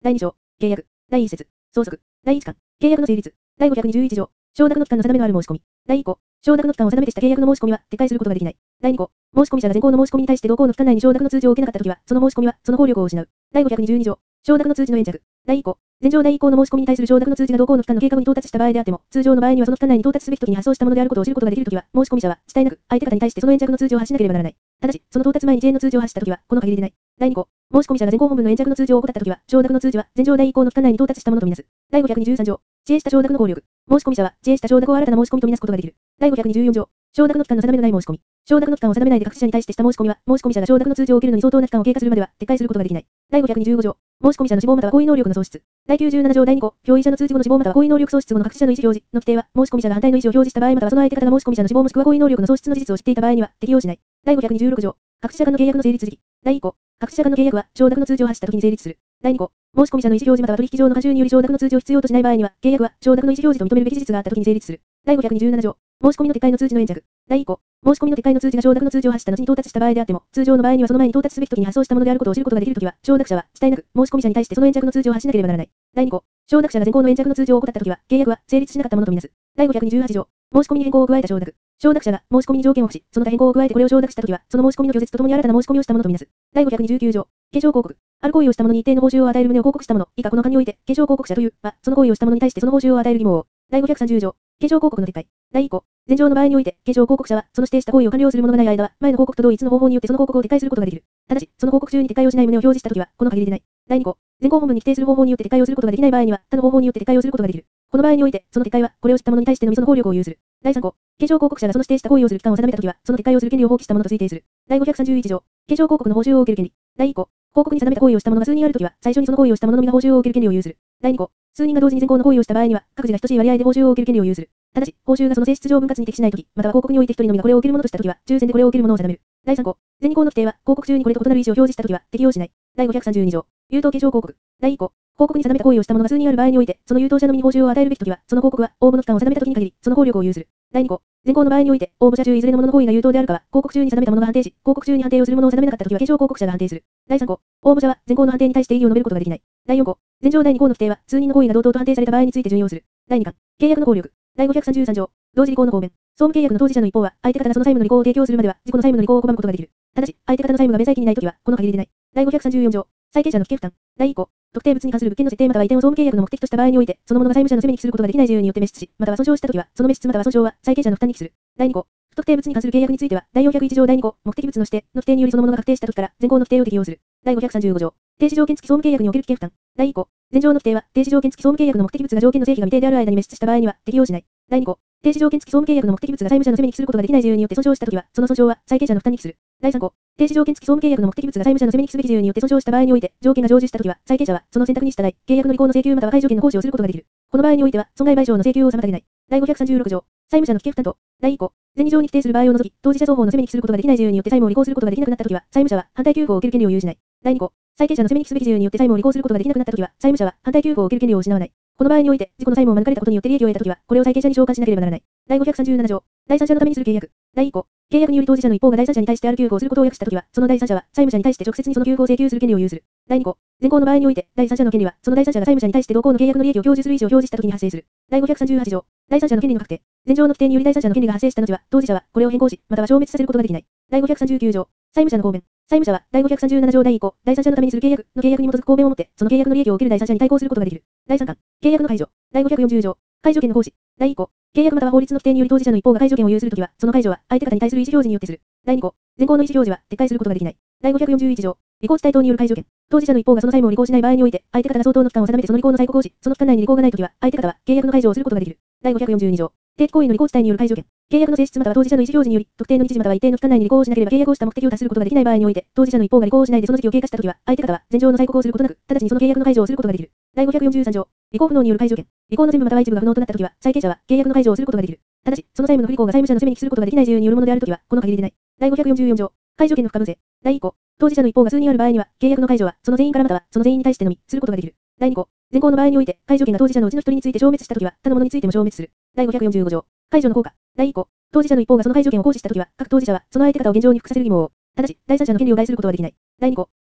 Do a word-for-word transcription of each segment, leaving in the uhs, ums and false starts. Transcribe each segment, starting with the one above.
だいに章、契約。だいいっ節、相続。だいいち巻、契約の成立。だいごひゃくにじゅういち条、承諾の期間の定めのある申し込み。だいい項、承諾の期間を定めてした契約の申し込みは撤回することができない。だいに項、申込者が前項の申し込みに対して同項の期間内に承諾の通知を受けなかったときは、その申し込みはその効力を失う。だいごひゃくにじゅうに条、承諾の通知の延着。だいい項、前条だいい項の申し込みに対する承諾の通知が同項の期間の経過後に到達した場合であっても、通常の場合にはその期間内に到達すべき時に発送したものであることを知ることができるときは、申込者は遅滞なく相手方に対してその延着の通知を発しなければならない。ただし、その到達前に遅延の通知を発したときは、この限りでない。だいに項、申込者が前項本文の延着の通知を怠ったときは、承諾の通知は前条だいい項の期間内に到達したものとみなす。だいごひゃくにじゅうさん条、遅延した承諾の効力。申込者は遅延した承諾を新たな申し込みとみなすことができる。だいごひゃくにじゅうよん条、承諾の期間の定めのない申し込み。承諾の期間を定めないで各社に対してした申し込みは、申込者が承諾の通知を受けるのに相当な期間を経過するまでは撤回することができない。だいごひゃくにじゅうご条、申込者の死亡または行為能力の喪失。だいきゅうじゅうなな条だいに項、表意者の通知後の死亡または行為能力喪失後の各社の意思表示の規定は、申込者が反対の意思を表示した場合またはその相手方が申込者の死亡もしくは行為能力の喪失の事実を知っていた場合には適用しない。だいごひゃくにじゅうろく条、各社間の契約の成立時期。だいい項、各社間の契約は承諾の通知を発したときに成立する。だいに項、申込者の意思表示または取引上の過重により承諾の通知を必要としない場合には、契約は承諾の意思表示と認めるべき事実があったときに成立する。だいごひゃくにじゅうなな条、申込みの撤回の通知の延着。だいい項、申込みの撤回の通知が承諾の通知を発した後に到達した場合であっても、通常の場合にはその前に到達すべき時に発送したものであることを知ることができるときは、承諾者は遅滞なく申込者に対してその延着の通知を発しなければならない。だいに項、承諾者が前項の延着の通知を怠ったときは、契約は成立しなかったものとみなす。だいごひゃくにじゅうはち条、申込みに変更を加えた承諾。承諾者が申込みに条件を付し、その他変更を加えてこれを承諾したときは、その申込みの拒絶とともに新たな申し込みをしたものとみなす。だいごひゃくにじゅうきゅう条、継承広告。ある行為をした者に一定の報酬を与える旨を広告した者、以下この間において、継承広告者というは、その行為をした者に対してその報酬を与える義務を負う。だいごひゃくさんじゅう条、継承広告の撤回。だいい項、前条の場合において、継承広告者は、その指定した行為を完了する者がない間は、前の報告と同一の方法によってその広告を撤回することができる。ただし、その広告中に撤回をしない旨を表示したときは、この限りでない。だいに項、前項本文に規定する方法によって撤回をすることができない場合には、他の方法によって撤回をすることができる。この場合において、その撤回は、これを知った者に対してのみその効力を有する。だいさん項、継承広告者がその指定した行為をする期間を定めたときは、その撤回をする権利を放棄したものと推定する。だいごひゃくさんじゅういち条、継承広告の報酬を受ける権利。だいい項、広告に定めた行為をした者が数人あるときは、最初にその行為をした者のみが報酬を受ける権利を有する。だいに項、数人が同時に前項の行為をした場合には、各自が等しい割合で報酬を受ける権利を有する。ただし、報酬がその性質上分割に適しないとき、または広告において一人のみがこれを受けるものとしたときは、抽選でこれを受けるものを定める。だいさん項、前に項の規定は、広告中にこれと異なる意思を表示したときは、適用しない。だいごひゃくさんじゅうに条、優等継承広告。だいい項、広告に定めた行為をした者が数人ある場合において、その優等者のみに報酬を与えるべきときは、その広告は、応募の期間を定めたときに限り、その効力を有する。だいに項、前項の場合において、応募者中いずれの者の行為が優等であるかは、広告中に定めた者が判定し、広告中に判定をする者を定めなかったときは、継承広告者が判定する。だいさん項、応募者は、前項の判定に対して異議を述べることができない。だいよん項、前条だいに項の規定は、数人の行為が同等と判定された場合について準用する。だいに巻、契約の効力。だいごひゃくさんじゅうさん条、同時履行の方面。総務契約の当事者の一方は、相手方がその債務の履行を提供するまでは、自己の債務の履行を拒むことができる。ただし、相手方の債務が弁済期にないときは、この限りでない。だいごひゃくさんじゅうよん条、債権者の危険負担。だいい項、特定物に関する物件の設定または移転を総務契約の目的とした場合において、その者が債務者の責めに帰することができない事由によって滅失し、または損傷したときは、その滅失または損傷は債権者の負担に帰する。だいに項、不特定物に関する契約については、だいよんひゃくいち条だいに項、目的物の指定の規定によりその者が確定したときから、前項の規定を適用する。だいごひゃくさんじゅうご条、停止条件付き総務契約における危険負担。だいい項、前条の規定は、停止条件付き総務契約の目的物が条件の正規が未定である間に滅失した場合には適用しない。だいに項、停止条件付き総務契約の目的物が債務者の責めに帰することができない事由によって損傷したときは、その損傷は債権者の負担に帰する。だいさん項、停止条件付き総務契約の目的物が債務者の責めに帰すべき事由によって損傷した場合において、条件が成就したときは、債権者はその選択に従い、契約の履行の請求または解除権の行使をすることができる。この場合においては、損害賠償の請求を妨げない。だいごひゃくさんじゅうろく条、債務者の危険負担と。だいい項、前に条に規定する場合を除き、当事者双方の責めに帰することができない事由によって債務を履行することができなくなったときは、債務者は反対給付を受ける権利を有しない。だいに項、債権者の責めに帰すべき事由によって債務を履行することができなくなったときは、債務者は反対給付を受ける権利を失わない。この場合において、自己の債務を免れたことによって利益を得たときは、これを債権者に償還しなければならない。だいごひゃくさんじゅうなな条、第三者のためにする契約。だいい項、契約により当事者の一方が第三者に対してある給付をすることを約したときは、その第三者は債務者に対して直接にその給付を請求する権利を有する。だいに項、前項の場合において、第三者の権利は、その第三者が債務者に対して同項の契約の利益を享受する意思を表示したときに発生する。だいごひゃくさんじゅうはち条、第三者の権利の確定。前条の規定により第三者の権利が発生した後は、当事者はこれを変更し、または消滅させることができない。だいごひゃくさんじゅうきゅう条、債務者の公弁。債務者は、だいごひゃくさんじゅうなな条だいい項、第三者のためにする契約の契約に基づく公弁をもって、その契約の利益を受ける第三者に対抗することができる。だいさん巻、契約の解除。だいごひゃくよんじゅう条、解除権の行使。だいい項、契約または法律の規定により当事者の一方が解除権を有するときは、その解除は相手方に対する意思表示によってする。だいに項、前項の意思表示は撤回することができない。だいごひゃくよんじゅういち条、履行地帯等による解除権。当事者の一方がその債務を履行しない場合において、相手方が相当の期間を定めてその履行の再告をし、その期間内に履行がないときは、相手方は契約の解除をすることができる。だいごひゃくよんじゅうに条、定期行為の履行地帯による解除権。契約の性質または当事者の意思表示により、特定の日時または一定の期間内に履行をしなければ契約をした目的を達することができない場合において、当事者の一方が履行をしないでその時期を経過したときは、相手方は前条の再告をすることなく、直ちにその契約の解除をすることができる。だいごひゃくよんじゅうさん条、履行不能による解除権。履行の全部または一部が不能となったときは、債権者は契約の解除をすることができる。ただし、その債務の不履行が債務者の責めに帰することができない事由によるものであるときは、この限りでない。だいごひゃくよんじゅうよん条、解除権の不可能性。だいい項、当事者の一方が数人ある場合には、契約の解除はその全員からまたはその全員に対してのみすることができる。だいに項、前項の場合において、解除権が当事者のうちの一人について消滅したときは、他の者についても消滅する。だいごひゃくよんじゅうご条、解除の効果。だいい項、当事者の一方がその解除権を行使したときは、各当事者はその相手方を現状に服させる義務を負う。ただし、第三者の権利を害することはできない。だいに項、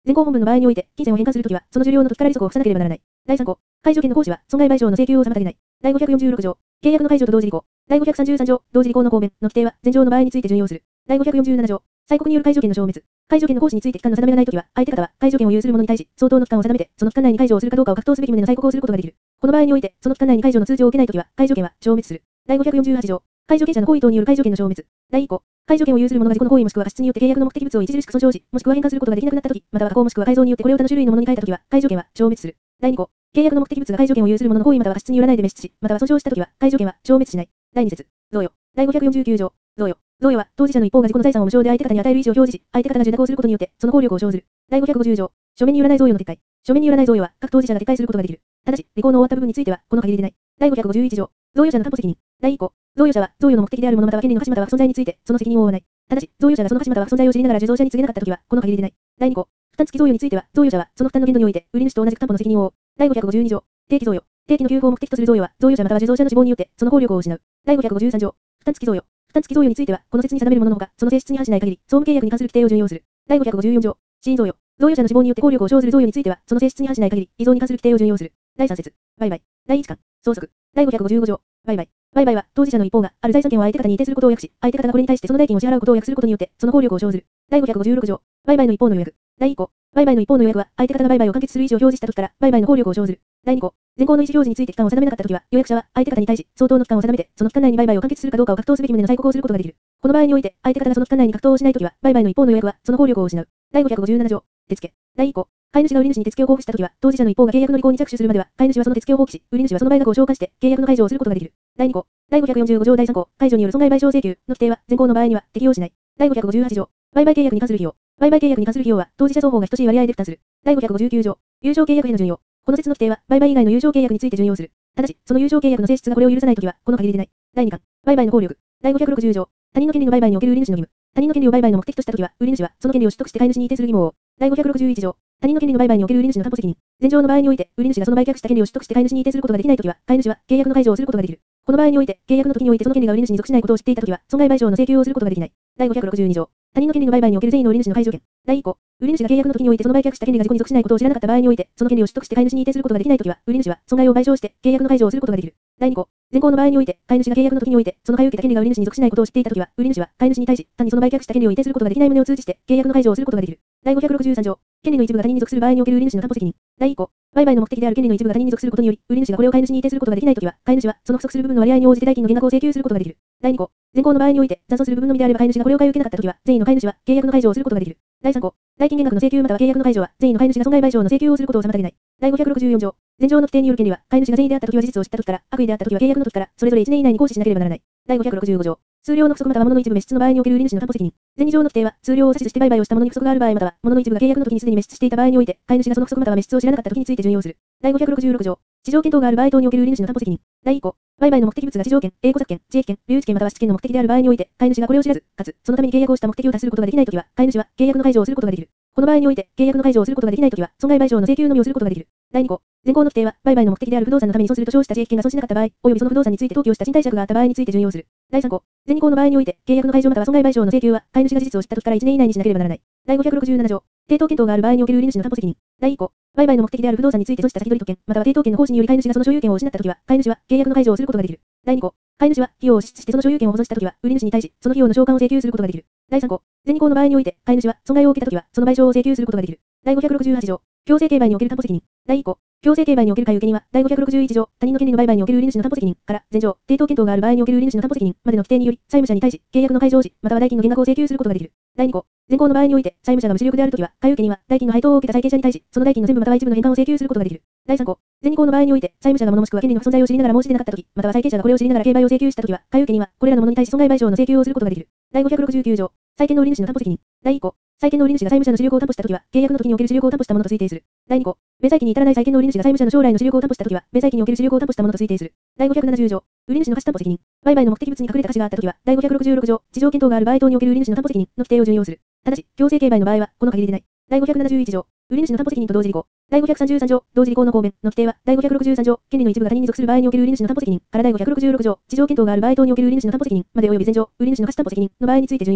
前項本文の場合において、金銭を返還するときは、その受領の時から利息を付さなければならない。だいさん項、解除権の行使は、損害賠償の請求を妨げない。だいごひゃくよんじゅうろく条、契約の解除と同時履行。だいごひゃくさんじゅうさん条、同時履行の公弁の規定は、前条の場合について準用する。だいごひゃくよんじゅうなな条、催告による解除権の消滅。解除権の行使について期間の定めがないときは、相手方は解除権を有する者に対し、相当の期間を定めて、その期間内に解除をするかどうかを確定すべき旨の催告をすることができる。この場合において、その期間内に解除の通知を受けないときは、解除権は消滅する。だいごひゃくよんじゅうはち条、解除権者の行為等による解除権の消滅。だいい項、解除権を有する者が自己の行為もしくは過失によって契約の目的物を著しく損傷し、もしくは返還することができなくなったとき、または加工もしくは改造によってこれを他の種類のものに変えたときは、解除権は消滅する。だいに項、契約の目的物が解除権を有する者の行為または過失によらないで滅失し、または損傷したときは、解除権は消滅しない。だいに節、贈与。だいごひゃくよんじゅうきゅう条、贈与。贈与は、当事者の一方が自己の財産を無償で相手方に与える意思を表示し、相手方が受諾をすることによって、その効力を生ずる。だいごひゃくごじゅう条、書面によらない贈与の撤回。書面によらない贈与は、各当事者が撤回することができる。ただし、履行の終わった部分については、この限りでない。だいごひゃくごじゅういち条、贈与者の担保責任。だいい項、贈与者は、贈与の目的であるものまたは権利の価値または不存在について、その責任を負わない。ただし、贈与者がその価値または不存在を知りながら受贈者に告げなかったときは、この限りでない。だいに項、負担付き贈与については、贈与者は、その負担の限度において、売り主と同じく担保の責任を負う。だいごひゃくごじゅうに条、定期贈与。定期の給付を目的とする贈与は、贈与者または受贈者の死亡によって、その効力を失う。だいごひゃくごじゅうさん条、負担付き贈与。負担付き贈与については、この説に定めるもののほか、その性質に反しない限り、総務契約に関する規定を準用する。だいごひゃくごじゅうよん条、死因贈与。贈与者の死亡によって効力を生ずる贈与については、その性質に反しない限り、遺贈に関する規定を準用する。だいさん節、売買。だいいち巻、相続。だいごひゃくごじゅうご条、売買。売買は、当事者の一方が、ある財産権を相手方に移転することを約し、相手方がこれに対してその代金を支払うことを約することによって、その効力を生ずる。だいごひゃくごじゅうろく条、売買の一方の予約。だいい項、売買の一方の予約は、相手方が売買を完結する意思を表示したときから、売買の効力を生ずる。だいに項、前項の意思表示について期間を定めなかったときは、予約者は、相手方に対し、相当の期間を定めて、その期間内に売買を完結するかどうかを確定すべき旨の催告をすることができる。この場合において、相手方がその期間内に確定をしないときは、売買の一方の予約は、その効力を失う。だいごひゃくごじゅうなな条、手付。だいい項、買い主が売り主に手付けを交付したときは、当事者の一方が契約の履行に着手するまでは、買い主はその手付けを放棄し、売り主はその売額を消化して、契約の解除をすることができる。だいに項、だいごひゃくよんじゅうご条だいさん項、解除による損害賠償請求の規定は、前項の場合には適用しない。だいごひゃくごじゅうはち条、売買契約に関する費用。売買契約に関する費用は、当事者双方が等しい割合で負担する。だいごひゃくごじゅうきゅう条、有償契約への準用。この説の規定は、売買以外の有償契約について準用する。ただし、その有償契約の性質がこれを許さないときは、この限りでない。だいに巻、売買の効力。だいごひゃくろくじゅう条、他人の権利の売買における売り主の義務。他人の権利を売買の目的としたときは、売り主は、その権利を取得して買い主に移転する義務を負う。だいごひゃくろくじゅういち条、他人の権利の売買における売り主の担保責任。前条の場合において、売り主がその売却した権利を取得して買い主に移転することができないときは、買い主は、契約の解除をすることができる。この場合において、契約の時においてその権利が売り主に属しないことを知っていたときは、損害賠償の請求をすることができない。だいごひゃくろくじゅうに条、他人の権利の売買における善意の売り主の解除権。だいい項、売り主が契約の時においてその売却した権利が自己に属しないことを知らなかった場合において、その権利を取得して買い主に移転することができないときは、売り主は損害を賠償して契約の解除をすることができる。だいに項、前項の場合において、買い主が契約の時において、その買い受けた権利が売り主に属しないことを知っていたときは、売り主は買い主に対し、単にその売却した権利を移転することができない旨を通じて、契約の解除をすることができる。だいごひゃくろくじゅうさん条、権利の一部が他人に属する場合における売り主の担保責任。だいい項、売買の目的である権利の一部が他人に属することにより、売り主がこれを買い主に移転することができないときは、買い主はその不足する部分の割合に応じて代金の減額を請求することができる。だいに項、前項の場合において、残存する部分のみであれば買い主がこれを買い受けなかったときは、善意の買い主は契約の解除をすることができる。だいさん項、代金減額の請求または契約の解除は、善意の買い主が損害賠償の請求をすることを妨げない。だいごひゃくろくじゅうよん条、前条の規定による権利は、買い主が善意であったときは事実を知ったときから、悪意であったときは契約のときから、それぞれいちねん以内に行使しなければならない。だいごひゃくろくじゅうご条、数量の不足または物の一部滅失の場合における売り主の担保責任。前に条の規定は、数量を指図して売買をした物に不足がある場合または、物の一部が契約の時にすでに滅失していた場合において、買い主がその不足または滅失を知らなかったときについて準用する。だいごひゃくろくじゅうろく条、地上権等がある場合等における売り主の担保責任。だいい項、売買の目的物が地上権、栄枯作権、地益権、留置権または質権の目的である場合において、買い主がこれを知らず、かつ、そのために契約をした目的を達することができないときは、買い主は契約の解除をすることができる。この場合において、契約の解除をすることができないときは、損害賠償の請求のみをすることができる。だいに項、前項の規定は、売買の目的である不動産のために損すると称した地益権が損しなかった場合、およびその不動産について登記をした賃貸借があった場合について準用する。だいさん項、前に項の場合において、契約の解除または損害賠償の請求は、買い主が事実を知ったときからいちねん以内にしなければならない。だいごひゃくろくじゅうなな条、抵当権等がある場合における売り主の担保責任。だいい項、売買の目的である不動産について損した先取り特権、または抵当権の行使により買い主がその所有権を失ったときは、買い主は契約の解除をすることができる。だいに項、買い主は費用を支出してその所有権を保存したときは、売り主に対し、その費用の償還を請求することができる。だいさん項、前に項の場合において、買い主は損害を受けたときは、その賠償を請求することができる。だいごひゃくろくじゅうはち条、強制競売における担保責任。だいい項、強制競売における買い受け人は、だいごひゃくろくじゅういち条、他人の権利の売買における売り主の担保責任から、前条、抵当権等がある場合における売り主の担保責任までの規定により、債務者に対し、契約の解除をし、または代金の減額を請求することができる。だいに項、前項の場合において、債務者が無資力であるときは、買い受け人は、代金の配当を受けた債権者に対し、その代金の全部または一部の返還を請求することができる。だいさん項、前に項の場合において、債務者が物もしくは権利の不存在を知りながら申し出なかったとき、または債権者がこれを知りながら競売を請求したときは、買い受け人は、これらのものに対し損害賠償の請求をすることができる。だいごひゃくろくじゅうきゅう条、債権の売り主の担保責任。だいい項、債権の売り主が債務者の主力を担保したときは、契約の時における主力を担保したものと推定する。だいに項、弁済期に至らない債権の売り主が債務者の将来の主力を担保したときは、弁済期における主力を担保したものと推定する。だいごひゃくななじゅう条、売り主の貸し担保責任。売買の目的物に隠れた貸しがあったときは、だいごひゃくろくじゅうろく条、地上権等がある場合等における売り主の担保責任の規定を準用する。ただし、強制競売の場合は、この限りでない。だいごひゃくななじゅういち条、売り主の担保責任と同時履行。だいごひゃくさんじゅうさん条、同時履行の公弁の規定は、だいごひゃくろくじゅうさん条、権利の一部が他人に属する場合における売り主の担保責任からだいごひゃくろくじゅうろく条、地上権等がある場合等における売り主の担保責任まで及び前条、売り主の貸し担保責任の場合について準用する。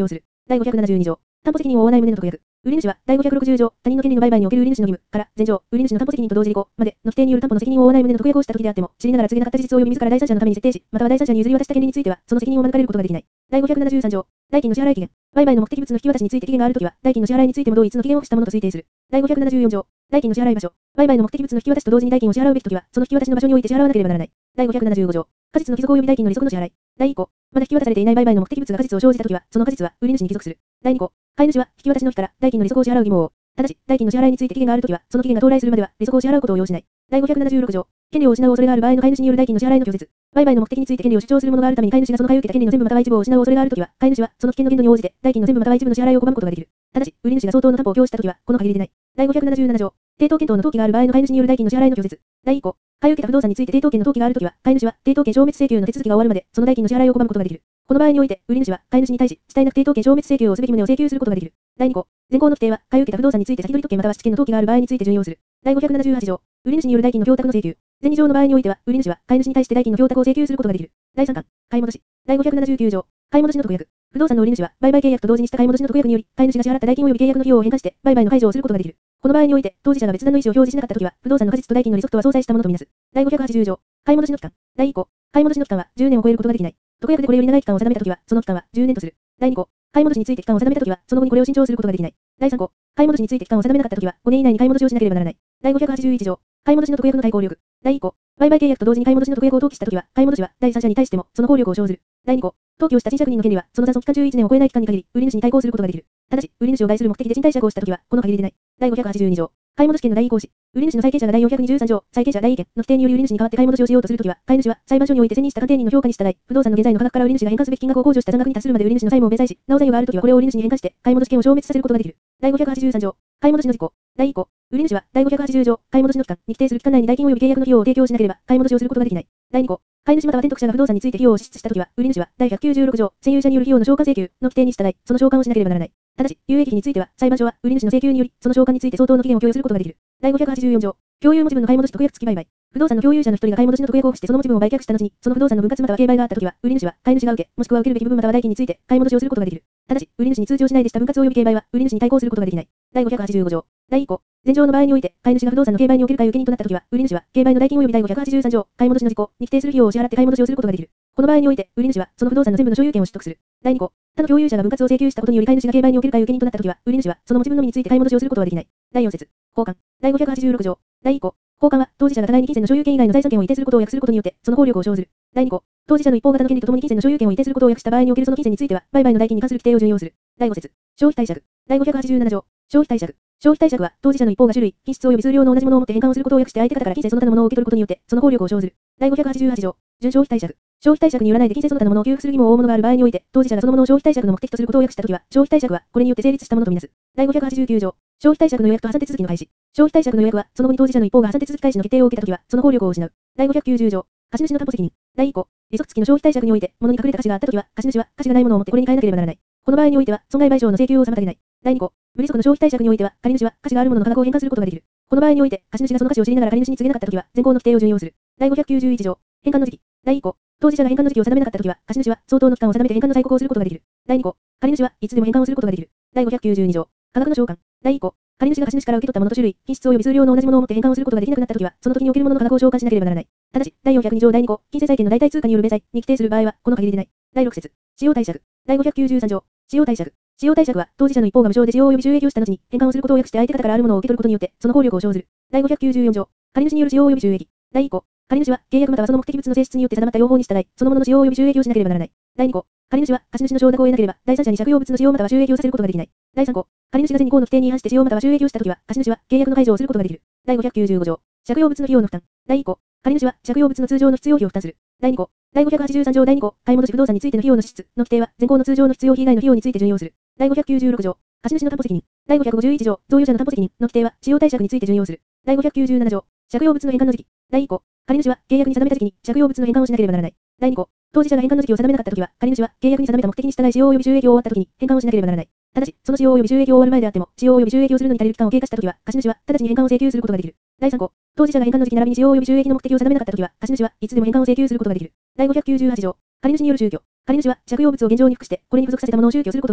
だいごひゃくななじゅうに条。担保責任を負わない旨の特約。売主はだいごひゃくろくじゅう条、他人の権利の売買における売主の義務から前条、売主の担保責任と同時履行までの規定による担保の責任を負わない旨の特約をした時であっても、知りながら告げなかった事実及び自ら第三者のために設定し、または第三者に譲り渡した権利については、その責任を免れることができない。だいごひゃくななじゅうさん条。代金の支払い期限。売買の目的物の引き渡しについて期限があるときは、代金の支払いについても同一の期限を付したものと推定する。だいごひゃくななじゅうよん条。代金の支払い場所。売買の目的物の引き渡しと同時に代金を支払うべきときは、その引き渡しの場所において支払わなければならない。だいごひゃくななじゅうご条。果実の帰属及び代金の利息の支払い。だいい項。まだ引き渡されていない売買の目的物が果実を生じたときは、その果実は売主に帰属する。だいに項。買い主は引き渡しの日から代金の利息を支払う義務を。ただし、代金の支払いについて期限があるときは、その期限が到来するまでは利息を支払うことを要しない。だいごひゃくななじゅうろく条。権利を失う恐れがある場合の買い主による代金の支払いの拒絶。売買の目的について権利を主張する者があるために買い主がその買い受けた権利の全部または一部を失う恐れがあるときは、買い主はその危険の限度に応じて代金の全部または一部の支払いを拒むことができる。ただし、売主が相当の担保を供したときは、この限りでない。だいごひゃくななじゅうなな条。抵当権等の登記がある場合の買い主による代金の支払いの拒絶。だいい項。買い受けた不動産について抵当権の登記があるときは、買い主は抵当権消滅請求の手続きが終わるまで、その代金の支払いを拒むことができる。この場合において、売主は買い主に対し、遅滞なく抵当権消滅請求をすべき旨を請求することができる。だいに項。前項の規定は、買い受けた不動産について先取り特権または質権の登記がある場合について準用する。だいごひゃくななじゅうはち条。売主による代金の供託の請求。前に条の場合においては、売主は買い主に対して代金の供託を請求することができる。だいさん巻。買い戻し。だいごひゃくななじゅうきゅう条。買い戻しの特約。不動産の売主は、売買契約と同時にした買い戻しの特約により、買い主が支払った代金及び契約の費用を返還して、売買の解除をすることができる。この場合において、当事者が別段の意思を表示しなかったときは、不動産の果実と代金の利息とは相殺したものとみなす。だいごひゃくはちじゅう条。買い戻しの期間。だいい項。買い戻しの期間はじゅうねんを超えることができない。特約でこれより長い期間を定めたときは、その期間はじゅうねんとする。だいに項。買い戻しについて期間を定めたときは、その後にこれを伸長することができない。だいさん項。買い戻しについて期間を定めなかったときは、ごねん以内に買い戻しをしなければならない。だいごひゃくはちじゅういち条。買い戻しの特約の対効力。だいい項。売買契約と同時に買い戻しの特約を登記したときは、買い戻しは第三者に対してもその効力を生ずる。だいに項。登記をした賃借人の権利は、その残存期間じゅういちねんを超えない期間に限り、売主に対抗することができる。ただし、売主を害する目的で賃貸借をしたときは、この限りでない。だいごひゃくはちじゅうに条。買い戻し権の代位行使。売主の債権者がだいよんひゃくにじゅうさん条、債権者代位権の規定により売主に代わって買い戻しをしようとするときは、買い主は裁判所において選任した鑑定人の評価に従い、不動産の現在の価格から売主が返還すべき金額を控除した残額に達するまで売主の債務を弁済し、なお債務があるときはこれを売主に返還して、買い戻し権を消滅させることができる。だいごひゃくはちじゅうさん条。買い戻しの事項。だいい項。売主はだいごひゃくはちじゅう条、買い戻しの期間に規定する期間内に代金及び契約の費用を提供しなければ、買い戻しをすることができない。だいに項。買い主または転得者が不動産について費用を支出したときは、売主はだいひゃくきゅうじゅうろく条、占有者による費用の償還請求の規定に従い、その償還をしなければならない。ただし、有益費については、裁判所は売主の請求により、その償還について相当の期限を供与することができる。だいごひゃくはちじゅうよん条。共有持ち分の買い戻し特約付き売買。不動産の共有者の一人が買い戻しの特約を付してその持ち分を売却した後に、その不動産の分割または競売があったときは、売主は買い主が受け、もしくは受けるべき部分または代金について買い戻しをすることができる。ただし、売主に通常しないでした分割及び競売は、売主に対抗することができない。だいごひゃくはちじゅうご条。だいい項。前条の場合において、買い主が不動産の競売における買い受け人となったときは、売主は競売の代金及びだいごひゃくはちじゅうさん条、買い戻しの事項に規定する費用を支払って買い戻しをすることができる。この場合において、売主はその不動産の全部の所有権を取得する。だいに項。他の共有者が分割を請求したことにより買い主が競売における買い受け人となったときは、売主はその持ち分のみについて買い戻しをすることはできない。だいよん節。交換。だいごひゃくはちじゅうろく条。だいい項。交換は、当事者が互いに金銭の所有権以外の財産権を移転することを訳することによって、その効力を生ずる。だいに項。当事者の一方型の権利とともに金銭の所有権を移転することを訳した場合におけるその金銭については、売買の代金に関する規定を準用する。だいご節。消費貸借。だいごひゃくはちじゅうなな条。消費貸借。消費貸借は、当事者の一方が種類、品質及び数量の同じものを持って返還をすることを訳して相手方から金銭その他のものを受け取ることによって、その効力を生ずる。だいごひゃくはちじゅうはち条。準消費貸借。消費貸借によらないで金銭その他のものを給付する義務を負うものがある場合において、当事者がそのものを消費貸借の目的とすることを訳したときは、消費貸借は、これによって成立したものとみなす。だいごひゃくはちじゅうきゅう条。消費貸借の予約と破産手続きの開始。消費貸借の予約は、その後に当事者の一方が破産手続き開始の決定を受けたときは、その効力を失う。だいごひゃくきゅうじゅう条。貸主の担保責任。だいい項。利息付きの消費貸借において、物に隠れた貸しがあったときは、貸主は貸しがないものを持ってこれに変えなければならない。この場合においては、損害賠償の請求を妨げない。だいに項。無利息の消費貸借においては、借主は貸しがあるものの価格を返還することができる。この場合において、貸主がその貸しを知りながら借主に告げなかったときは、前項の規定を準用する。だいごひゃくきゅうじゅういち条。返還の時期。だいい項。当事者が返還の時期を定めなかったときは、貸主は相当の期間を定めて返還の催告をすることができる。だいに項。借主はいつでも返還をすることができる。だいごひゃくきゅうじゅうに条。価格の償還。だいい項。借主が貸主から受け取ったものと種類、品質及び数量の同じものを持って返還をすることができなくなったときは、その時におけるものの価格を償還しなければならない。ただし、だいよんひゃくに条だいに項、金銭債権の代替通貨による弁済に規定する場合は、この限りでない。だいろく節。使用貸借。だいごひゃくきゅうじゅうさん条。使用貸借。使用貸借は、当事者の一方が無償で使用及び収益をした後に、返還をすることを訳して相手方からあるものを受け取ることによって、その効力を生ずる。だいごひゃくきゅうじゅうよん条。借主による使用及び収益。だいい項。借主は、契約またはその目的物の性質によって定まった用法に従い、そのものの使用及び収益をしなければならない。だいに項。借主は、貸主の承諾を得なければ、第三者に借用物の使用または収益をさせることができない。だいさん項。借主が前に項の規定に違反して使用または収益をしたときは、貸主は、契約の解除をすることができる。だいごひゃくきゅうじゅうご条。借用物の費用の負担。だいい項。借主は、借用物の通常の必要費を負担する。だいに項。だいごひゃくはちじゅうさん条だいに項。買い戻し不動産についての費用の支出の規定は、前項の通常の必要費以外の費用について準用する。だいごひゃくきゅうじゅうろく条。貸主の担保責任。だいごひゃくごじゅういち条。贈与者の担保責任の規定は、使用貸借について準用する。だいごひゃくきゅうじゅうなな条。借用物の返還の時期。だいい項。借主は、契約に定めた時期に借用物の返還をしなければならない。だいに項。当事者が返還の時期を定めなかったときは、借主は、契約に定めた目的に従い使用及び収益を終わったときに返還をしなければならない。ただし、その使用及び収益を終わる前であっても、使用及び収益をするのに足りる期間を経過したときは、貸主は、直ちに返還を請求することができる。だいさん項。当事者が返還の時期並びに使用及び収益の目的を定めなかったときは、貸主はいつでも返還を請求することができる。だいごひゃくきゅうじゅうはち条。借主による宗教。借主は、借用物を現状に服して、これに付属させたものを宗教することができる。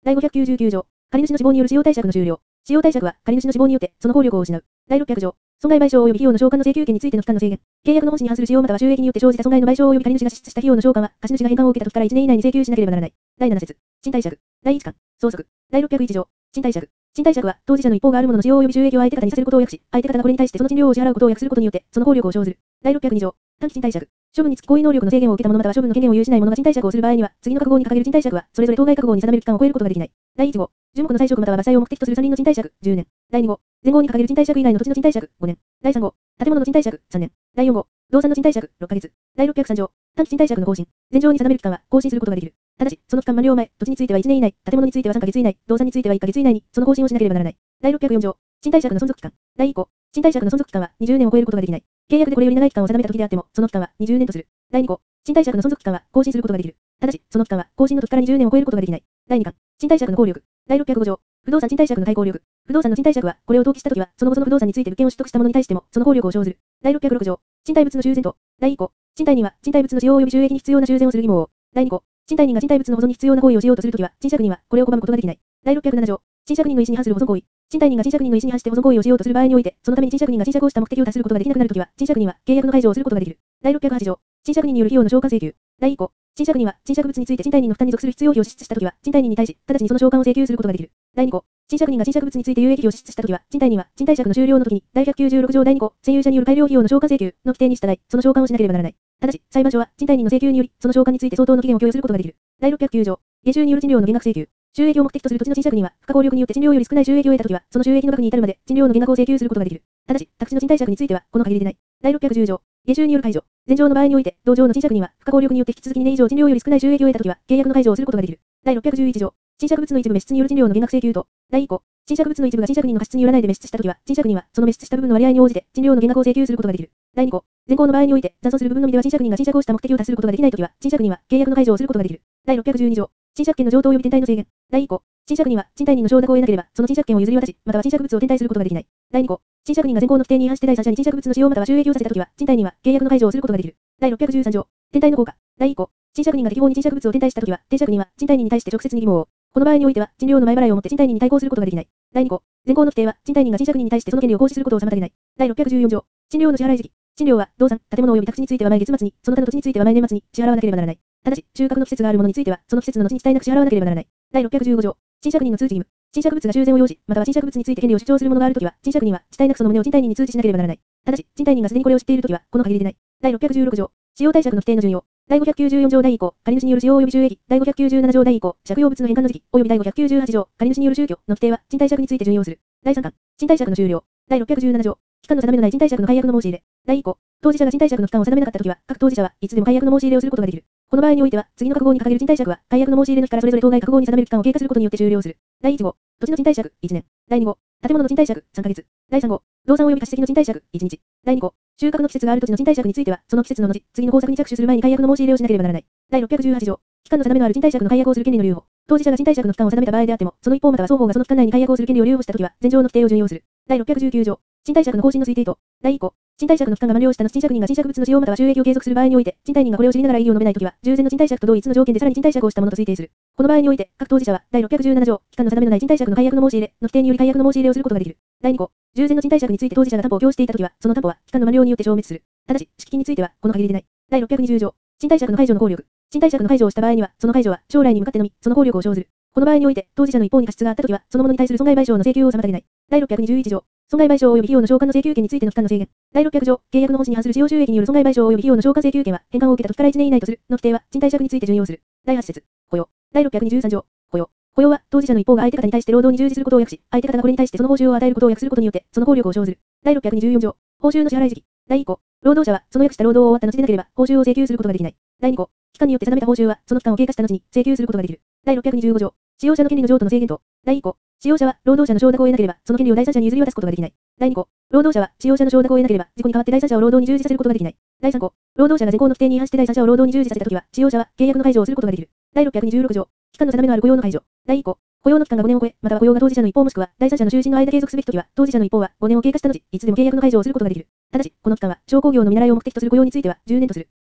だいごひゃくきゅうじゅうきゅう条、借主の死亡による使用貸借の終了。使用貸借は、借主の死亡によって、その効力を失う。だいろっぴゃく条、損害賠償及び費用の償還の請求権についての負担の制限。契約の本旨に反する使用または収益によって生じた損害の賠償及び借主が支出した費用の償還は、貸主が返還を受けた時からいちねん以内に請求しなければならない。だいなな節、賃貸借。だいいち巻、相続。だいろっぴゃくいち条、賃貸借。賃貸借は、当事者の一方があるものの使用及び収益を相手方にさせることを約し、相手方がこれに対してその賃料を支払うことを約することによって、その効力を生ずる。だいろっぴゃくに条、短期賃貸借。処分につき行為能力の制限を受けた者または処分の権限を有しない者が賃貸借をする場合には、次の各号に掲げる賃貸借は、それぞれ当該各号に定める期間を超えることができない。だいいち号、樹木の栽植または伐採を目的とする山林の賃貸借、じゅうねん。だいに号、前号に掲げる賃貸借以外の土地の賃貸借、ごねん。だいさん号、建物の賃貸借、さんねん。だいよん号、動産の賃貸借、ろっかげつ。だいろっぴゃくさん条、短期賃貸借の更新。前条に定める期間は更新することができる。ただし、その期間満了前、土地についてはいちねん以内、建物についてはさんかげつ以内、動産についてはいっかげつ以内に、その更新をしなければならない。だいろっぴゃくよん条、賃貸借の存続期間。だいい項、賃貸借の存続期間はにじゅうねんを超えることができない。契約でこれより長い期間を定めた時であっても、その期間はにじゅうねんとする。だいに項、賃貸借の存続期間は更新することができる。ただし、その期間は更新の時からにじゅうねんを超えることができない。だいに巻、賃貸借の効力。だいろっぴゃくご条、不動産賃貸借の対効力。不動産の賃貸借は、これを登記したときは、その後その不動産について物件を取得した者に対しても、その効力を生ずる。だいろっぴゃくろく条、賃貸物の修繕と。だいい項、賃貸人は、賃貸物の使用及び収益に必要な修繕をする義務を。だいに項、賃貸人が賃貸物の保存に必要な行為をしようとするときは、賃借人は、これを拒むことができない。だいろっぴゃくなな条、賃借人の意思に反する保存行為。賃貸人が賃借人の意思に反して保存行為をしようとする場合において、そのために賃借人が賃借をした目的を達することができなくなるときは、賃借人は、契約の解除をすることができる。だいろっぴゃくはち条、賃借人による費用の償還請求。だいい項、賃借人は、賃借物について賃貸人の負担に属する必要費を支出したときは、賃貸人に対し、直ちにその償還を請求することができる。だいに項、賃借人が賃借物について有益費を支出したときは、賃貸人は、賃貸借の終了のときに、だいひゃくきゅうじゅうろく条だいに項、占有者による改良費用の償還請求の規定に従い、その償還をしなければならない。ただし、裁判所は、賃貸人の請求により、その償還について相当の期限を共有することができる。だいろっぴゃくきゅう条、下収による賃料の減額請求。収益を目的とする土地の賃借人は、不可抗力によって賃料より少ない収益を得たときは、その収益の額に至るまで、賃料の減額を請求することができる。ただし、宅地の賃貸借については、この限りでない。だいろっぴゃくじゅう条、下収による解除。前条の場合において、同条の賃借人は、不可抗力によって引き続きにねん以上賃料より少ない収益を得たときは、契約の解除をすることができる。だいろっぴゃくじゅういち条、賃借物の一部滅失による賃料の減額請求と。だいい項、賃借物の一部が賃借人の過失によらないで滅失したときは、賃借人は、その滅失した部分の割合に応じて、賃料の減額を請求することができる。だいに項、前項の場合において、残存する部分のみでは賃借人が賃借をした目的を達することができないときは、賃借人は、契約の解除をすることができる。だいろっぴゃくじゅうに条、賃借権の譲渡及び転退の制限。だいい項、賃借人は、賃貸人の承諾を得なければ、その賃借権を譲り渡し、または賃借物を転退することができない。だいに項、賃借人が前項の規定に違反して第三者に賃借物の使用または収益をさせたときは、賃貸人は、契約の解除をすることができる。だいろっぴゃくじゅうさん条、転退の効果。だいい項、賃借人が適法に賃借物を転退したときは、転借人は、賃貸人に対して直接に義務を負う。この場合においては、賃料の前払いをもって賃貸人に対抗することができない。だいに項、前項の規定は、賃貸人が賃借人に対してその権利を行使することを妨げない。だいろっぴゃくじゅうよん条、賃料の支払い時期。賃料は、動産、建物及び宅地については毎月末に、その他の土地については毎年末に支払わなければならない。ただし、収穫の施設があるものについては、その施設の後に遅滞なく支払わなければならない。だいろっぴゃくじゅうご条、賃借人の通知義務。賃借物が修繕を要し、または賃借物について権利を主張する者があるときは、賃借人は、遅滞なくその旨を賃貸人に通知しなければならない。ただし、賃貸人がすでにこれを知っているときは、この限りでない。だいろっぴゃくじゅうろく条、使用貸借の規定の順用。だいごひゃくきゅうじゅうよん条だいい項、借主による使用及び収益。だいごひゃくきゅうじゅうなな条だいい項、借用物の返還の時期、及びだいごひゃくきゅうじゅうはち条、借主による宗教の規定は、賃貸借について順用する。だいさん巻、賃貸借の終了。だいろっぴゃくじゅうなな条、期間の定めのない賃貸借の解約の申し入れ。だいい項、当事者が賃貸借の期間を定めなかったときは、各当事者はいつでも解約の申し入れをすることができる。この場合においては、次の各号に掲げる賃貸借は、解約の申し入れの日からそれぞれ当該各号に定める期間を経過することによって終了する。だいいち号、土地の賃貸借、いちねん。だいに号、建物の賃貸借、さんかげつ。だいさん号、動産及び貸し的の賃貸借、いちにち。だいに項、収穫の季節がある土地の賃貸借については、その季節の後、次の工作に着手する前に解約の申し入れをしなければならない。だいろっぴゃくじゅうはち条、期間の定めのある賃貸借の解約をする権利の留保。当事者が賃貸借の期間を定めた場合であっても、その一方または双方がその期間内に解約をする権利を留保したときは、前条の規定を順用する。だいろっぴゃくじゅうきゅう条、賃貸借の更新の推定と。だいい項、賃貸借の期間が満了した後、賃借人が賃借物の使用または収益を継続する場合において、賃貸人がこれを知りながら異議を述べないときは、従前の賃貸借と同一の条件でさらに賃貸借をしたものと推定する。この場合において、各当事者は、だいろっぴゃくじゅうなな条、期間の定めのない賃貸借の解約の申し入れの規定により解約の申し入れをすることができる。だいに項、従前の賃貸借について当事者が担保を供していたときは、その担保は、期間の満了によって消滅する。ただし、敷金については、この限りでない。だいろっぴゃくにじゅう条、賃貸借の解除の効力。賃貸借の解除をした場合には、その解除は、将来に向かってのみ、その効力を生ずる。この場合において、当事者の一方に過失があったときは、そのものに対する損害賠償の請求を妨げない。だいろっぴゃくにじゅういち条、損害賠償及び費用の償還の請求権についての負担の制限。だいろっぴゃく条、契約の本旨に反する使用収益による損害賠償及び費用の償還請求権は、返還を受けた時からいちねん以内とするの規定は、賃貸借について順用する。だいはち節、雇用。だいろっぴゃくにじゅうさん条、雇用。雇用は、当事者の一方が相手方に対して労働に従事することを約し、相手方がこれに対してその報酬を与えることを約することによって、その効力を生ずる。だいろっぴゃくにじゅうよん条、報酬の支払い時期。だいい項、労働者は、その約した労働を終わった後でなければ、報酬を請求することができない。だいに項、期間によって定めた報酬は、その期間を経過した後に請求することができる。だいろっぴゃくにじゅうご条、使用者の権利の譲渡の制限と。だいい項、使用者は、労働者の承諾を得なければ、その権利を第三者に譲り渡すことができない。だいに項、労働者は、使用者の承諾を得なければ、自己に代わって第三者を労働に従事させることができない。だいさん項、労働者が前項の規定に違反して第三者を労働に従事させたときは、使用者は、契約の解除をすることができる。だいろっぴゃくにじゅうろく条、期間の定めのある雇用の解除。だいい項、雇用の期間がごねんを超え、または雇用が当事者の一方もしくは第三者の囚人の間継続すべきときは、当事者の一方はごねんを経過した後、いつでも契約の解除をすることができる。ただし、この期間は、商工業の見習いを目的とする雇用についてはじゅうねんとする。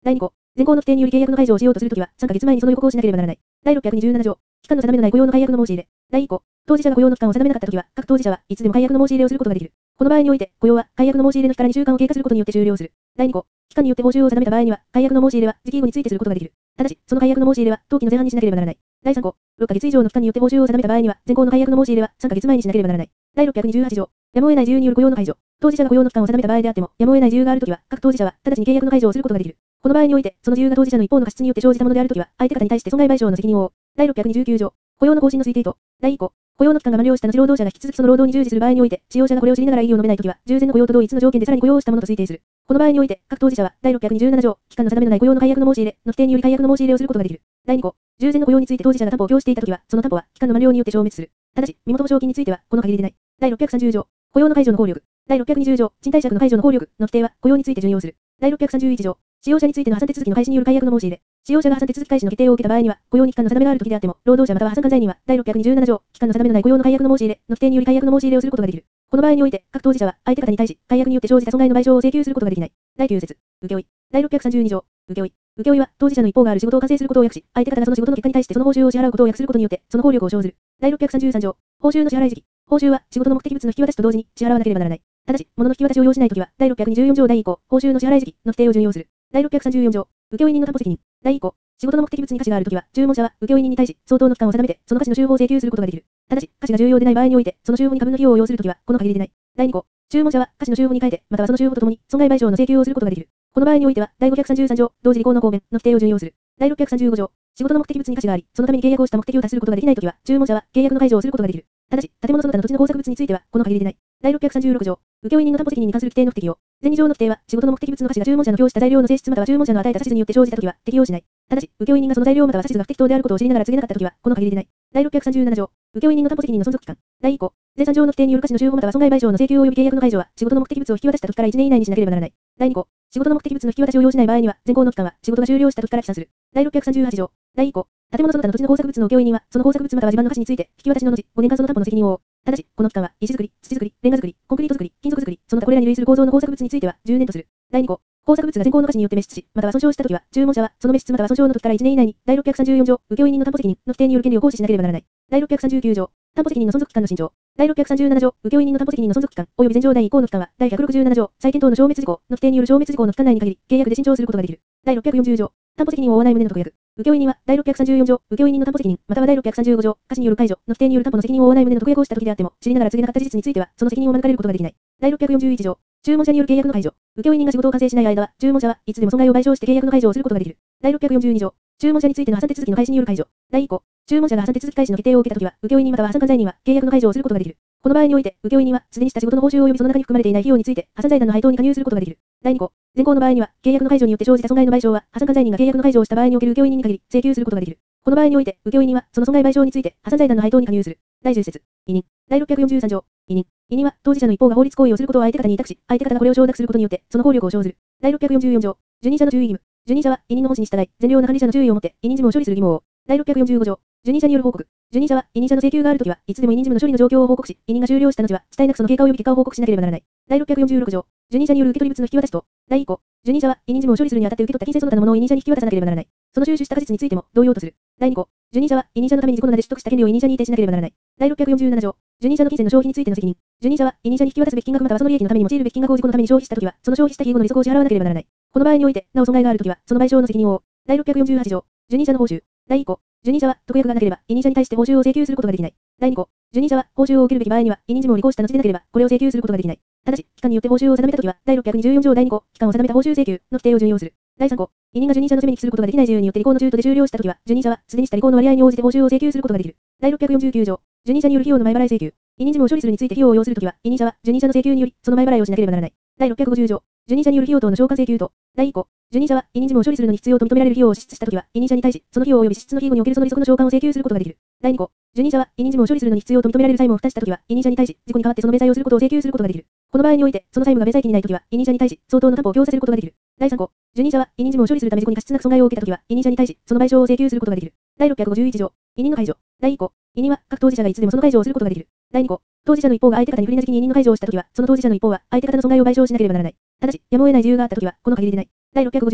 だいに項、前項の規定により契約の解除をしようとするときは、さんかげつまえにその予告をしなければならない。だいろっぴゃくにじゅうなな条、期間の定めのない雇用の解約の申し入れ。だいい項、当事者が雇用の期間を定めなかったときは、各当事者はいつでも解約の申し入れをすることができる。この場合において、雇用は解約の申し入れの日からにしゅうかんを経過することによって終了する。だいに項、期間によって報酬を定めた場合には、解約の申し入れは時期後についてすることができる。ただし、その解約の申し入れは当期の前半にしなければならない。だいさん項、ろっかげつ以上の期間によって報酬を定めた場合には、前項の解約の申し入れはさんかげつまえにしなければならない。だいろっぴゃくにじゅうはち条、やむを得ない理由による雇用の解除。当事者が雇用の期間を定めた場合であっても、やむを得ない理由があるときは、各当事者は直ちに契約の解除をすることができる。この場合において、その理由が当事者の一方の過失によって生じたものであるときは、相手方に対して損害賠償の責任を負う。だいろっぴゃくにじゅうきゅう条、雇用の更新の推定と。だいい項、雇用の期間が満了した後労働者が引き続きその労働に従事する場合において、使用者がこれを知りながら異議を述べないときは、従前の雇用と同一の条件でさらに雇用をしたものと推定する。この場合において、各当事者はだいろっぴゃくにじゅうなな条、期間の定めのない雇用の解約の申し入れの規定により解約の申し入れをすることができる。だいに項、従前の雇用について当事者が担保を供していたときは、その担保は期間の満了によって消滅する。ただし、身元保証金については、この限りでない。だいろっぴゃくさんじゅう条、雇用の解除の効力。だいろっぴゃくにじゅう条、賃貸借の解除の効力の規定は雇用について準用する。だいろっぴゃくさんじゅういち条、使用者についての破産手続きの開始による解約の申し入れ。使用者が破産手続き開始の決定を受けた場合には、雇用に期間の定めがあるときであっても、労働者または破産管財人はだいろっぴゃくにじゅうなな条、期間の定めのない雇用の解約の申し入れの規定により解約の申し入れをすることができる。この場合において、各当事者は相手方に対し、解約によって生じた損害の賠償を請求することができない。だいきゅう節、請負。だいろっぴゃくさんじゅうに条、請負。請負は、当事者の一方がある仕事を完成することを約し、相手方がその仕事の結果に対してその報酬を支払うことを約することによって、その効力を生ずる。だいろっぴゃくさんじゅうさん条、報酬の支払い時期。報酬は仕事の目的物の引き渡しと同時に支払わなければならない。ただし、物の引き渡しを要しないときは、だいろっぴゃくにじゅうよん条だいい項、報酬の支払い時期の規定を準用する。だいろっぴゃくさんじゅうよん条、請負人の担保責任。だいい項、仕事の目的物に瑕疵があるときは、注文者は請負人に対し相当の期間を定めて、その瑕疵の収報を請求することができる。ただし、瑕疵が重要でない場合において、その収報に過分の費用を要するときは、この限りでない。だいに項、注文者は瑕疵の収報に変えて、またはその収報とともに損害賠償の請求をすることができる。この場合においては、だいごひゃくさんじゅうさん条、同時履行の公弁の規定を準用する。だいろっぴゃくさんじゅうご条、仕事の目的物に瑕疵があり、そのために契約をした目的を達することができないときは、注文者は契約の解除をすることができる。ただし、建物その他の土地の工作物については、この限りでない。だいろっぴゃくさんじゅうろく条、請負人の担保責任に関する規定の不適用。前二条の規定は、仕事の目的物の瑕疵が注文者の供した材料の性質または注文者の与えた指図によって生じたときは、適用しない。ただし、請負人がその材料または指図が不適当であることを知りながら告げなかったときは、この限りでない。だいろっぴゃくさんじゅうなな条、請負人の担保責任の存続期間。だいい項、前三条の規定による瑕疵の収報または損害賠償の請求及び契約の解除は、仕事の目的物を引き渡したときからいちねん以内にしなければならない。だいに項、仕事の目的物の引き渡しを要しない場合には、前項の期間は仕事が終了したときから起算する。だいろっぴゃくさんじゅうはち条、だいい項、建物その他の土地の工作物の請負人は、その工作物または地盤の瑕疵について、引き渡しの後、ごねんかんその担保の責任を負う。ただし、この期間は、石造り、土造り、レンガ造り、コンクリート造り、金属造り、その他これらに類する構造の工作物については、じゅうねんとする。だいに項、工作物が前項の瑕疵によって滅失し、または損傷したときは、注文者は、その滅失または損傷の時からいちねん以内に、だいろっぴゃくさんじゅうよん条、請負人の担保責任の規定による権利を行使しなければならない。だいろっぴゃくさんじゅうきゅう条、担保責任の存続期間の伸長。だいろっぴゃくさんじゅうなな条、請負人の担保責任の存続期間、及び前条第一項の期間は、だいひゃくろくじゅうなな条、再検討の消滅事項の規定による消滅事項の期間内に限り、契約で伸長することができる。だいろっぴゃくよんじゅう条、担保責任を負わない旨の特約。請負人は、だいろっぴゃくさんじゅうよん条、請負人の担保責任、またはだいろっぴゃくさんじゅうご条、瑕疵による解除の規定による担保の責任を負わない旨の特約をしたときであっても、知りながら告げなかった事実については、その責任を免れることができない。だいろっぴゃくよんじゅういち条、注文者による契約の解除。請負人が仕事を完成しない間は、注文者はいつでも損害を賠償して契約の解除をすることができる。だいろっぴゃくよんじゅうに条、注文者についての破産手続きの開始による解除。だいい項、注文者が破産手続き開始の決定を受けたときは、請負人または破産管財人は契約の解除をすることができる。この場合において、請負人は、すでにした仕事の報酬及びその中に含まれていない費用について、破産財団の配当に加入することができる。だいに項、前項の場合には、契約の解除によって生じた損害の賠償は、破産管財人が契約の解除をした場合における請負人に限り、請求することができる。この場合において、請負人は、その損害賠償について、破産財団の配当に加入する。だいじゅう節、委任。だいろっぴゃくよんじゅうさん条、委任。委任は、当事者の一方が法律行為をすることを相手方に委託し、相手方がこれを承諾することによって、その効力を生ずる。だいろっぴゃくよんじゅうよん条、受任者の注意義務。受任者は、委任の方針に従い、善良な管理者の注意をもって、委任事務を処理する義務を負う。だいろっぴゃくよんじゅうご条、受任者による報告。受任者は、委任者の請求があるときは、いつでも委任事務の処理の状況を報告し、委任が終了した後は、遅滞なくその経過及び結果を報告しなければならない。だいろっぴゃくよんじゅうろく条、受任者による受取物の引き渡しと。だいい項、受任者は、委任事務を処理するにあたって受け取った金銭その他のものを委任者に引き渡さなければならない。その収取した果実についても、同様とする。だいに項、受任者は、委任者のために自己の名で取得した権利を委任者に移転しなければならない。だいろっぴゃくよんじゅうなな条、受任者の金銭の消費についての責任。受任者は、委任者に引き渡すべき金額またはその利益のために用いるべき金額を自己のために消費したときは、その消費した費用の利息を支払わなければならない。この場合において、なお損害があるときは、その賠償の責任を負う。だいろっぴゃくよんじゅうはち条、受任者の報酬。だいい項、受任者は、特約がなければ、委任者に対して報酬を請求することができない。だいに項、受任者は、報酬を受けるべき場合には、委任事務を履行した後でなければ、これを請求することができない。ただし、期間によって報酬を定めたときは、だいろっぴゃくにじゅうよん条だいに項、期間を定めた報酬請求の規定を準用する。だいさん項、委任が受任者の責めに帰することができない事由によって履行の中途で終了したときは、受任者は、すでにした履行の割合に応じて報酬を請求することができる。だいろっぴゃくよんじゅうきゅう条、受任者による費用の前払い請求。委任事務を処理するについて費用を要するときは、委任者は、受任者の請求により、その前払いをしなければならない。だいろっぴゃくごじゅう条、受任者による費用等の償還請求と。だいい項、受任者は、委任事務を処理するのに必要と認められる費用を支出したときは、委任者に対し、その費用及び支出の費用におけるその利息の償還を請求することができる。だいに項、受任者は、委任事務を処理するのに必要と認められる債務を負担したときは、委任者に対し、自己に代わってその明細をすることを請求することができる。この場合において、その債務が明細期にないときは、委任者に対し、相当の担保を供させることができる。だいさん項、受任者は、委任事務を処理するため自己に過失なく損害を受けたときは、委任者に対し、その賠償を請求することができる。だいろっぴゃくごじゅういち条、委任の解除。だいい項、委任は、各当事者がいつでもその解除をすることができる。だいに項、当事者の一方が相手方に不利な時期に委任の解除をしたときは、その当事者の一方は、相手方の損害を賠償しなければならない。ただし、やむを得ない理由があったときは、この限りでない。だいろっぴゃくごじゅうに条、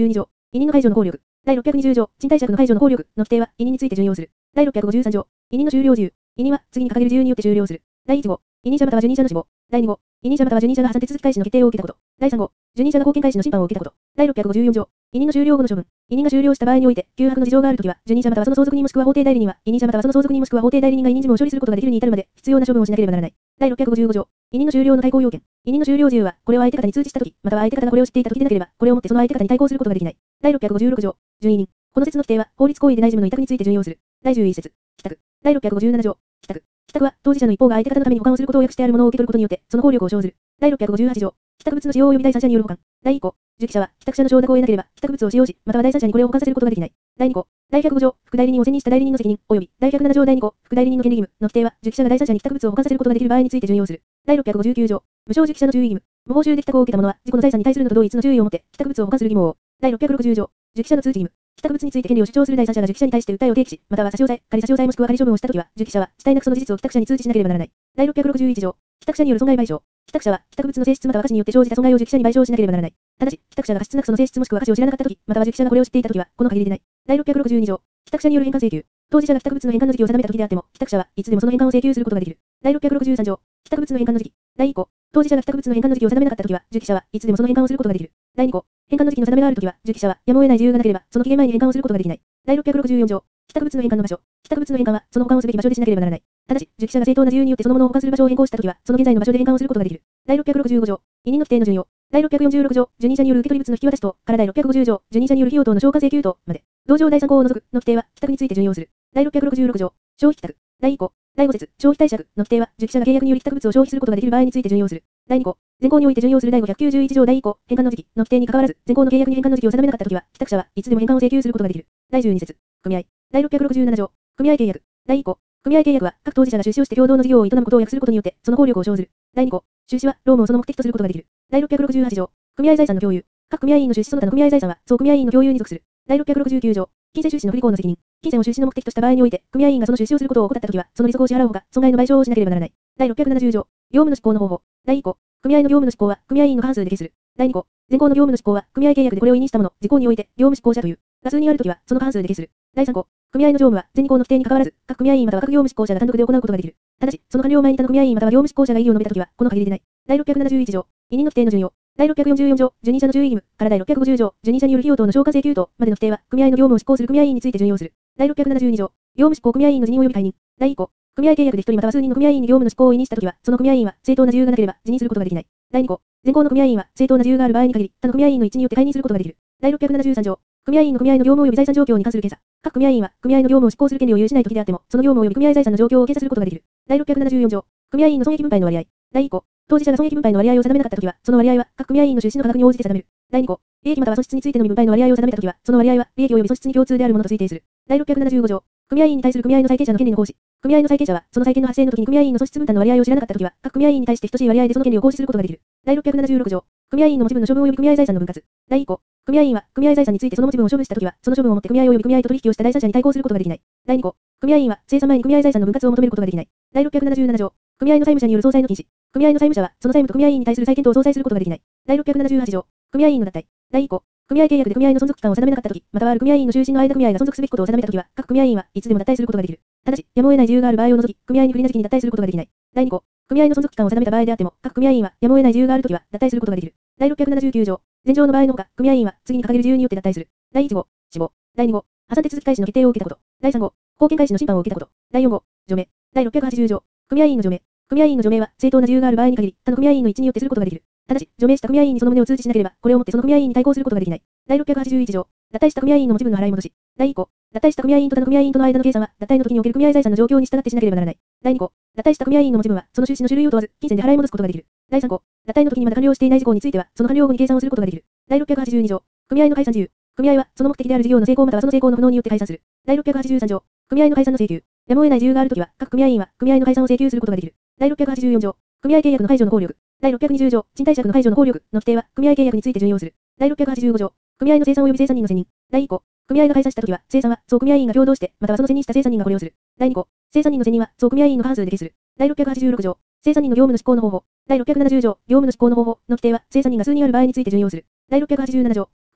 委任の解除の効力。だいろっぴゃくにじゅう条、賃貸借の解除の効力の規定は、委任について準用する。だいろっぴゃくごじゅうさん条、委任の終了時由。委任は、次に掲げる事由によって終了する。だいいち号、委任者または受任者の死亡。だいに号、委任者または受任者が破産手続き開始の決定を受けたこと。だいさん号、受任者が公権開始の審判を受けたこと。だいろっぴゃくごじゅうよん条、委任の終了後の処分。委任が終了した場合において、急迫の事情があるときは、受任者またはその相続人もしくは法定代理人は、委任者またはその相続人もしくは法定代理人が委任事務を処理することができるに至るまで、必要な処分をしなければならない。だいろっぴゃくごじゅうご条、委任の終了の対抗要件。委任の終了時由は、これを相手方に通知したとき、または相手方がこれを知っていたときでなければ、これをもってその相手方に対抗することができない。だいろっぴゃくごじゅうろく条、準委任。この説の規定は、法律行為でない事務の委託について準用する。だいじゅういち節、帰宅。だいろっぴゃくごじゅうなな条、帰宅。帰宅は、当事者の一方が相手方のために保管をすることを約してあるものを受け取ることによって、その効力を生ずる。だいろっぴゃくごじゅうはち条、帰宅物の使用及び第三者による保管。だいい項、受記者は、帰宅者の承諾を得なければ、帰宅物を使用し、または第三者にこれを保管させることができない。だいに項、だいひゃくご条、副代理人を選任した代理人の責任、及び、だいひゃくなな条だいに項、副代理人の権利義務の規定は、受記者が第三者に帰宅物を保管させることができる場合について準用する。だいろっぴゃくごじゅうきゅう条、無償受記者の注意義務。無報酬で帰宅を受けた者は、自己の財産に対するのと同一の注意をもって、帰宅物を保管する義務を負う。だいろっぴゃくろくじゅう条、受記者の通知義務。帰宅物について権利を主張する第三者が受記者に対して訴えを提起し、または差し押さえ、仮差し押さえもしくは仮処分をしたときは、受記者は、主体なくその事実を帰宅者に通知しなければならない。だいろっぴゃくろくじゅういち条、帰宅者による損害賠償。帰宅者は、帰宅物の性質または価値によって生じた損害を受記者に賠償しなければならない。ただし、帰宅者が過失なくその性質もしくは価値を知らなかったとき、または受記者がこれを知っていたときは、この限りでない。だいろっぴゃくろくじゅうに条、帰宅者による返還請求。当事者が帰宅物の返還の時期を定めたときであっても、帰宅者はいつでもその返還を請求することができる。だいろっぴゃくろくじゅうさん条、帰宅物の返還の時期。だいい項、当事者が帰宅物の返還の時期を定めなかったときは、受記者はいつでもその返還をすることができる。だいに項、返還の時期の定めがあるときは、受記者はやむを得ない理由がなければ、その期限前に返還をすることができない。だいろっぴゃくろくじゅうよん条、帰宅物の返還の場所。帰宅物の返還は、その保管をすべき場所でしなければならない。ただし、受記者が正当な理由によってそのものを保管する場所を変更したときは、その現在の場所で返還をすることができる。だいろっぴゃくろくじゅうご条、委任の規定の順用。だいろっぴゃくよんじゅうろく条、受任者による受け取り物の引き渡し等からだいろっぴゃくごじゅう条、受任者による費用等の償還請求等まで。同条だいさん項を除くの規定は、帰宅について準用する。だいろっぴゃくろくじゅうろく条、消費帰宅。だいい項、だいご節、消費貸借の規定は、受記者が契約により帰宅物を消費することができる場合について準用する。だいに項、前項において準用するだいごひゃくきゅうじゅういち条だいい項、返還の時期の規定に関わらず、前項の契約に返還の時期を定めなかったときは、帰宅者はいつでも返還を請求することができる。だいじゅうに節、組合。だいろっぴゃくろくじゅうなな条、組合契約。だいい項、組合契約は、各当事者が出資をして共同の事業を営むことを約することによって、その効力を生ずる。だいに項、出資は、労務をその目的とすることができる。だいろっぴゃくろくじゅうはち条、組合財産の共有。各組合員の出資その他の組合財産は、総組合員の共有に属する。だいろっぴゃくろくじゅうきゅう条、金銭出資の不履行の責任。金銭を出資の目的とした場合において、組合員がその出資をすることを怠ったときは、その利息を支払うほか、損害の賠償をしなければならない。だいろっぴゃくななじゅう条、業務の執行の方法。だいい項、組合の業務の執行は、組合員の過半数で決する。だいに項、前項の業務の執行は、組合契約でこれを委任したもの、事項において、業務執行者という。多数にあるときは、その過半数で決する。だいさん項、組合の業務は、前に項の規定に関わらず、各組合員または各業務執行者が単独で行うことができる。ただし、その完了前に他の組合員または業務執行者が異議を述べたときは、この限りでない。だいろっぴゃくななじゅういち条、委任の規定の順用。だいろっぴゃくよんじゅうよん条、受任者の注意義務からだいろっぴゃくごじゅう条、受任者による費用等の償還請求等までの規定は、組合の業務を執行する組合員について準用する。だいろっぴゃくななじゅうに条、業務執行組合員の辞任及び解任。だいい項、組合契約でひとりまたは数人の組合員に業務の執行を委任したときは、その組合員は正当な理由がなければ辞任することができない。だいに項、前項の組合員は正当な理由がある場合に限り、他の組合員の一致によって解任することができる。だいろっぴゃくななじゅうさん条、組合員の組合の業務及び財産状況に関する検査。各組合員は組合の業務を執行する権利を有しないときであっても、その業務及び組合財産の状況を検査することができる。だいろっぴゃくななじゅうよん条、組合員の損益分配の割合。だいい項、当事者が損益分配の割合を定めなかったときは、その割合は各組合員の出資の価格に応じて定める。だいに項、利益または損失についてのみ分配の割合を定めたときは、その割合は利益及び損失に共通であるものと推定する。だいろっぴゃくななじゅうご条、組合員に対する組合の債権者の権利の行使。組合の債権者は、その債権の発生のときに組合員の損失分担の割合を知らなかったときは、各組合員に対して等しい割合でその権利を行使することができる。だいろっぴゃくななじゅうろく条、組合員の持ち分の処分及び組合財産の分割。だいい項、組合員は組合財産についてその持ち分を処分したときは、その処分をもって組合及び組合と取引をした第三者に対抗することができない。だいに項、組合員は清算前に組合財産の分割を求めることができない。だいろっぴゃくななじゅうなな条、組合の債務者による相殺の禁止。組合の債務者は、その債務と組合員に対する債権等を相殺することができない。だいろっぴゃくななじゅうはち条、組合員の脱退。だいい項、組合契約で組合の存続期間を定めなかったとき、またはある組合員の終身の間組合が存続すべきことを定めたときは、各組合員はいつでも脱退することができる。ただし、やむを得ない理由がある場合を除き、組合に不利な時期に脱退することができない。だいに項、組合の存続期間を定めた場合であっても、各組合員はやむを得ない理由があるときは脱退することができる。だいろっぴゃくななじゅうきゅう条、前条の場合のほか、組合員は次に掲げる理由によって脱退する。だいいち号、死亡。だいに号、破産手続き開始の決定を受けたこと。だいさん号、公権開始の審判を受けたこと。だいよん号、除名。だいろっぴゃくはちじゅう条、組合員の除名。組合員の除名は正当な理由がある場合に限り、他の組合員の一致によってすることができる。ただし、除名した組合員にその旨を通知しなければ、これをもってその組合員に対抗することができない。だいろっぴゃくはちじゅういち条、脱退した組合員の持ち分の払い戻し。だいい項、脱退した組合員と他の組合員との間の計算は、脱退の時における組合財産の状況に従ってしなければならない。だいに項、脱退した組合員の持ち分は、その出資の種類を問わず、金銭で払い戻すことができる。だいさん項、脱退の時にまだ完了していない事項については、その完了後に計算をすることができる。だいろっぴゃくはちじゅうに条、組合の解散自由。組合は、その目的である事業の成功またはその成功の不能によって解散する。だいろっぴゃくはちじゅうさん条、組合の解散の請求。やむを得ない理由があるときは、各組合員は、組合の解散を請求することができる。だいろっぴゃくはちじゅうよん条、組合契約の解除の効力。だいろっぴゃくにじゅう条、賃貸借の解除の効力の規定は、組合契約について準用する。だいろっぴゃくはちじゅうご条、組合の清算及び清算人の選任。だいい項、組合が解散したときは、清算は、総組合員が共同して、またはその選任した清算人がこれをする。だいに項、清算人の選任は、総組合員の過半数で決する。だいろっぴゃくはちじゅうろく条、清算人の業務の執行の方法。だいろっぴゃくななじゅう条、業務の執行の方法の規定は、清算人が数人ある場合について準用する。だいろっぴゃくはちじゅうなな条、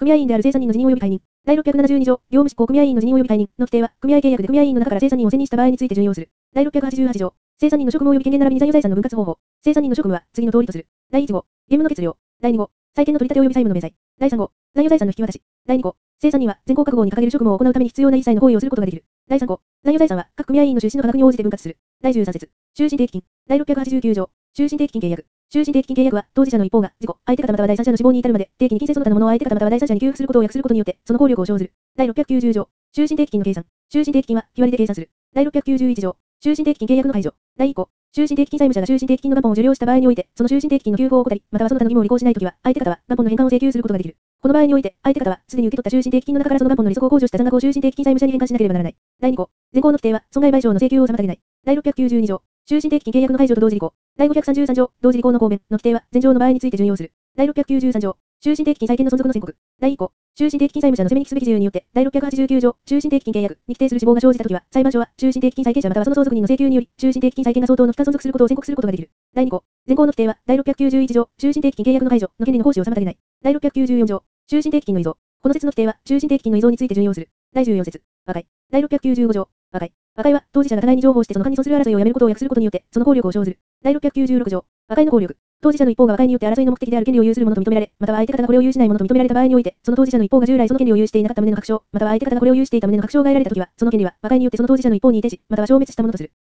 組合員である生産人の辞任及び解任。第ろっぴゃくななじゅうに条、業務執行組合員の辞任及び解任の規定は、組合契約で組合員の中から生産人を選任した場合について準用する。第ろっぴゃくはちじゅうはち条、生産人の職務及び権限並びに残余財産の分割方法。生産人の職務は次の通りとする。だいいち号、業務の決了。だいに号、債権の取り立て及び債務の明細。だいさん号、残余財産の引き渡し。だいに号、生産人は全項各号に掲げる職務を行うために必要な一切の行為をすることができる。だいさん項、残余財産は各組合員の出資の価格に応じて分割する。だいじゅうさん節、終身定期金。だいろっぴゃくはちじゅうきゅう条、終身定期金契約。終身定期金契約は、当事者の一方が、事故、相手方または第三者の死亡に至るまで、定期に金銭その他のものを相手方または第三者に給付することを約することによって、その効力を生ずる。だいろっぴゃくきゅうじゅう条、終身定期金の計算。終身定期金は、日割りで計算する。だいろっぴゃくきゅうじゅういち条、終身定期金契約の解除。だいいっ項、終身定期金債務者が終身定期金の元本を受領した場合において、その終身定期金の給付を怠り、またはその他の義務を履行しないときは、相手方は、元本の返還を請求することができる。この場合において、相手方は、すでに受け取った終身定期金の中からその元本の利息を控除した残額を終身定期金債務者に返還しなければならない。だいに項、前項の規定は、損害賠償の請求を妨げない。だいろっぴゃくきゅうじゅうに条、終身定期金契約の解除と同時履行。だいごひゃくさんじゅうさん条、同時履行の公弁の規定は、前条の場合について準用する。だいろっぴゃくきゅうじゅうさん条、終身定期金債権の存続の宣告。だいいっ項、終身定期金債務者の責めに帰すべき事由によって、だいろっぴゃくはちじゅうきゅう条、終身定期金契約に規定する死亡が生じたときは、裁判所は、終身定期金債権者またはその相続人の請求により、終身定期金債権が相当の負担存続することを宣告することができる。だいに項、前項の規定は、だいろっぴゃくきゅうじゅういち条、終身定期金契約の解除の権利の行使を妨げない。だいろっぴゃくきゅうじゅうよん条、終身定期金の遺贈。この節の規定は、終身定期金の遺贈について準用する。だいじゅうよん節、和解。だいろっぴゃくきゅうじゅうご条、和解。和解は、当事者が互いに譲歩してその間に訴する争いをやめることを約することによって、その効力を生ずる。だいろっぴゃくきゅうじゅうろく条、和解の効力。当事者の一方が和解によって争いの目的である権利を有するものと認められ、または相手方がこれを有しないものと認められた場合において、その当事者の一方が従来その権利を有していなかった旨の確証、または相手方がこれを有していた旨の確証が得られたときは、その権利は和解によってその当事者の一方に移転し、または消滅したものとする。